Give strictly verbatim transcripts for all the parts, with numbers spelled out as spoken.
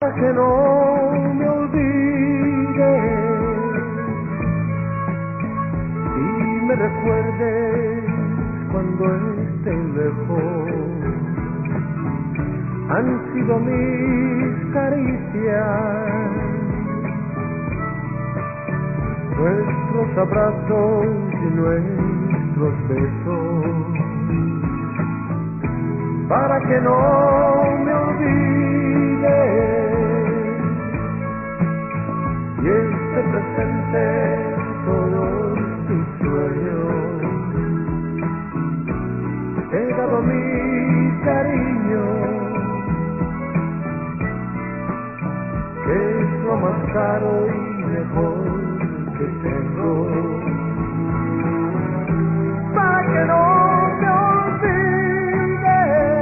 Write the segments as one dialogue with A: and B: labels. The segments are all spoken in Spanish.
A: que no me olvide y me recuerdes cuando esté lejos. Han sido mis caricias, nuestros abrazos y nuestros besos, para que no me olvide y esté presente en todos tus sueños. He dado mi cariño, que es lo más caro y mejor que tengo, para que no me olvide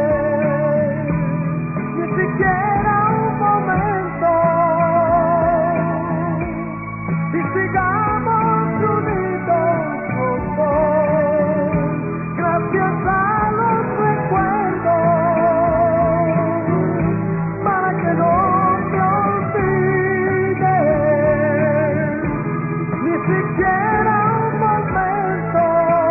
A: ni siquiera un momento y sigamos unidos los dos, gracias a los recuerdos, para que no me olvide ni siquiera un momento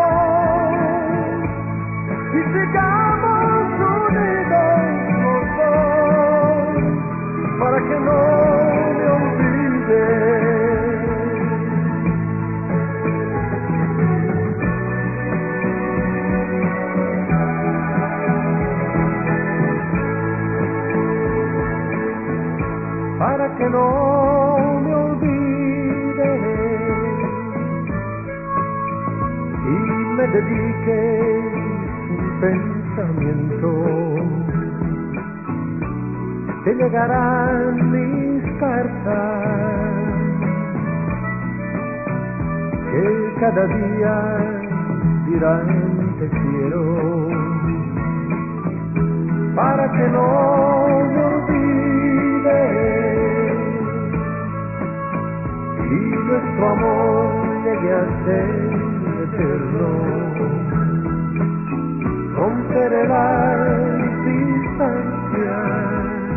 A: y sigamos unidos los dos, para que no me olvide. Para que no me olvide y me dedique un pensamiento, te llegarán mis cartas, que cada día dirán te quiero, para que no me olvide y nuestro amor llegue a ser eterno. Romperé las distancias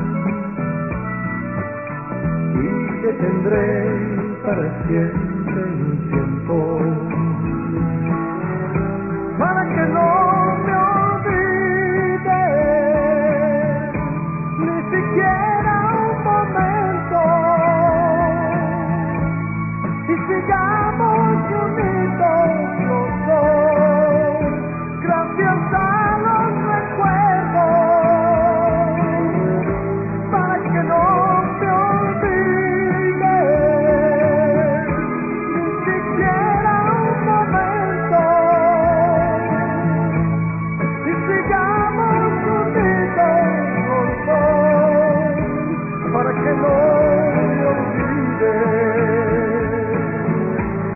A: y te tendré para siempre un tiempo, para que no